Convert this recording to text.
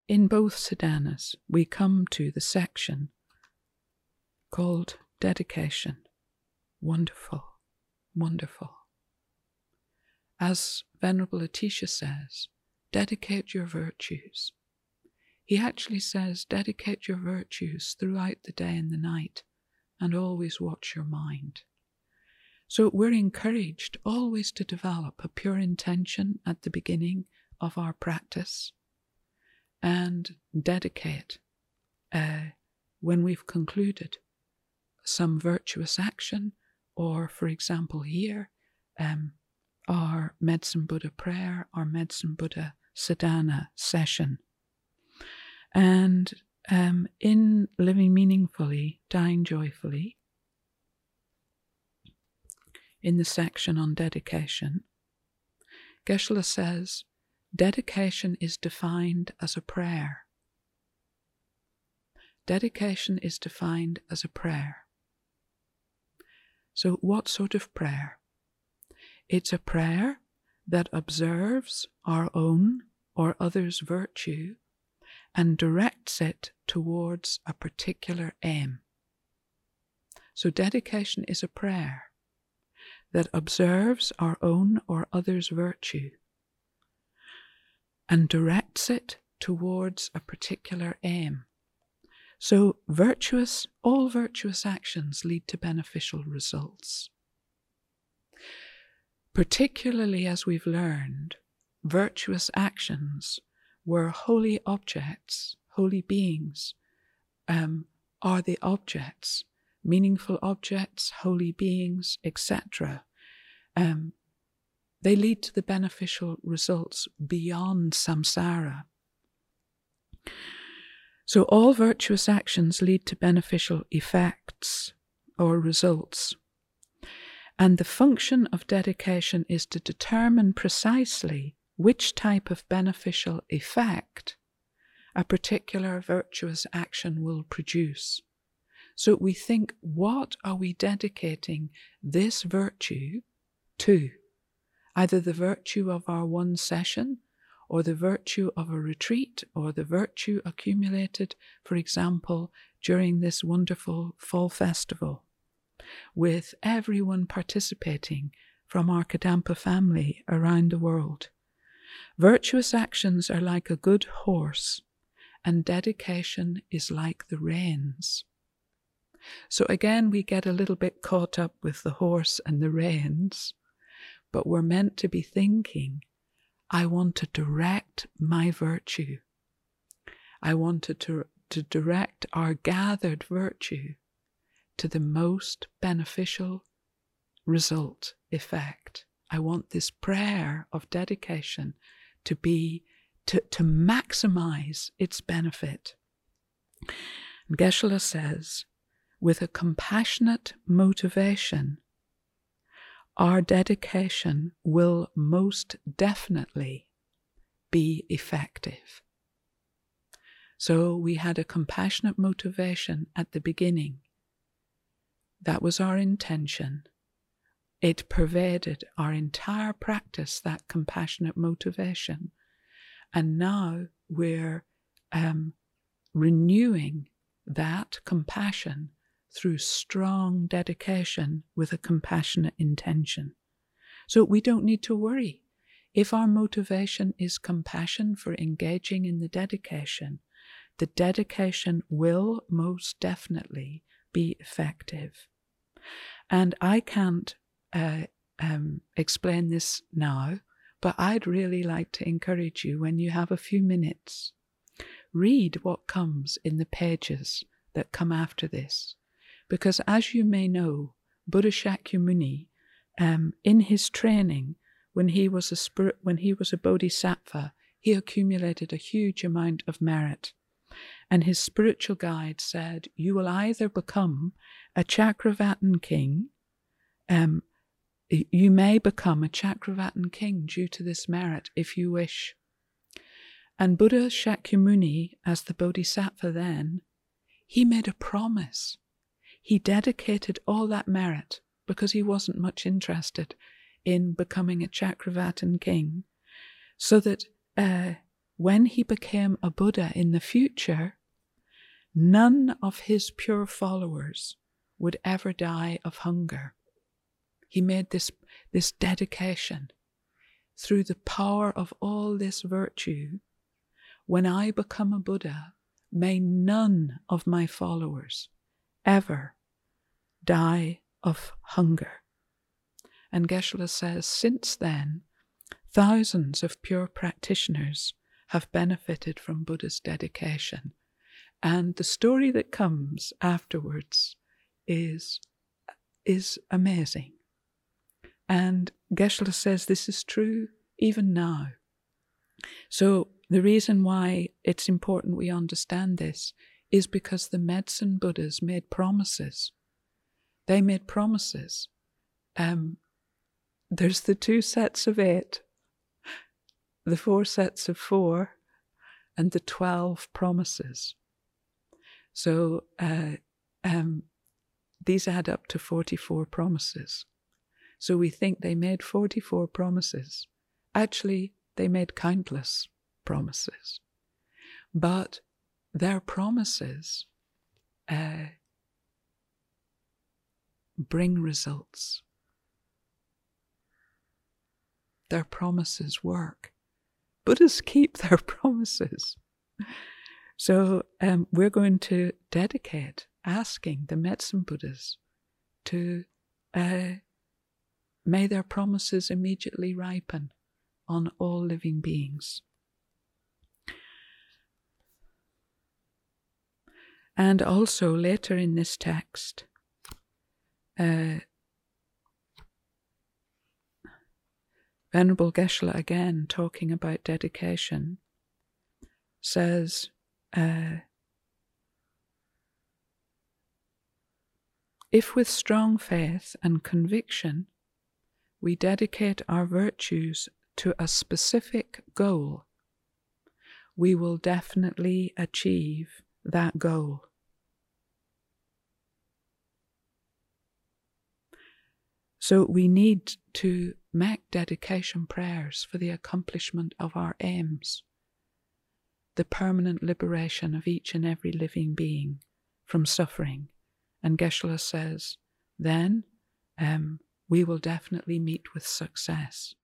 in both sadhanas, we come to the section called dedication. Wonderful, wonderful. As Venerable Atisha says, dedicate your virtues. He actually says, dedicate your virtues throughout the day and the night, and always watch your mind. So we're encouraged always to develop a pure intention at the beginning of our practice and dedicate, when we've concluded, some virtuous action, or for example here, our Medicine Buddha prayer, our Medicine Buddha sadhana session. And in Living Meaningfully, Dying Joyfully, in the section on dedication, Geshe-la says, dedication is defined as a prayer. Dedication is defined as a prayer. So what sort of prayer? It's a prayer that observes our own or others' virtue and directs it towards a particular aim. So dedication is a prayer that observes our own or others' virtue and directs it towards a particular aim. So all virtuous actions lead to beneficial results. Particularly as we've learned, virtuous actions where holy objects, holy beings, are the objects, meaningful objects, holy beings, etc. They lead to the beneficial results beyond samsara. So all virtuous actions lead to beneficial effects or results. And the function of dedication is to determine precisely which type of beneficial effect a particular virtuous action will produce. So we think, what are we dedicating this virtue to? Either the virtue of our one session, or the virtue of a retreat, or the virtue accumulated, for example, during this wonderful fall festival, with everyone participating from our Kadampa family around the world. Virtuous actions are like a good horse, and dedication is like the reins. So again, we get a little bit caught up with the horse and the reins, but we're meant to be thinking, I want to direct my virtue. I want to direct our gathered virtue to the most beneficial result, effect. I want this prayer of dedication to maximize its benefit. And Geshe-la says, with a compassionate motivation, our dedication will most definitely be effective. So we had a compassionate motivation at the beginning. That was our intention. It pervaded our entire practice, that compassionate motivation. And now we're renewing that compassion through strong dedication with a compassionate intention. So we don't need to worry. If our motivation is compassion for engaging in the dedication will most definitely be effective. And I can't explain this now, but I'd really like to encourage you, when you have a few minutes, read what comes in the pages that come after this. Because as you may know, Buddha Shakyamuni, in his training, when he was a bodhisattva, he accumulated a huge amount of merit. And his spiritual guide said, you will either become a Chakravartin king, you may become a Chakravartin king due to this merit if you wish. And Buddha Shakyamuni, as the bodhisattva then, he made a promise. He dedicated all that merit, because he wasn't much interested in becoming a Chakravartin king, so that when he became a Buddha in the future, none of his pure followers would ever die of hunger. He made this dedication. Through the power of all this virtue, when I become a Buddha, may none of my followers ever die of hunger. And Geshe-la says, since then, thousands of pure practitioners have benefited from Buddha's dedication. And the story that comes afterwards is amazing. And Geshe-la says this is true even now. So the reason why it's important we understand this is because the medicine Buddhas made promises. They made promises. There's the 2 sets of 8, the 4 sets of 4, and the 12 promises. So these add up to 44 promises. So we think they made 44 promises. Actually, they made countless promises. But their promises bring results. Their promises work. Buddhas keep their promises. So we're going to dedicate asking the medicine Buddhas to may their promises immediately ripen on all living beings. And also later in this text, Venerable Geshe-la, again talking about dedication, says, if with strong faith and conviction we dedicate our virtues to a specific goal, we will definitely achieve that goal. So we need to make dedication prayers for the accomplishment of our aims, the permanent liberation of each and every living being from suffering. And Geshe-la says, then we will definitely meet with success.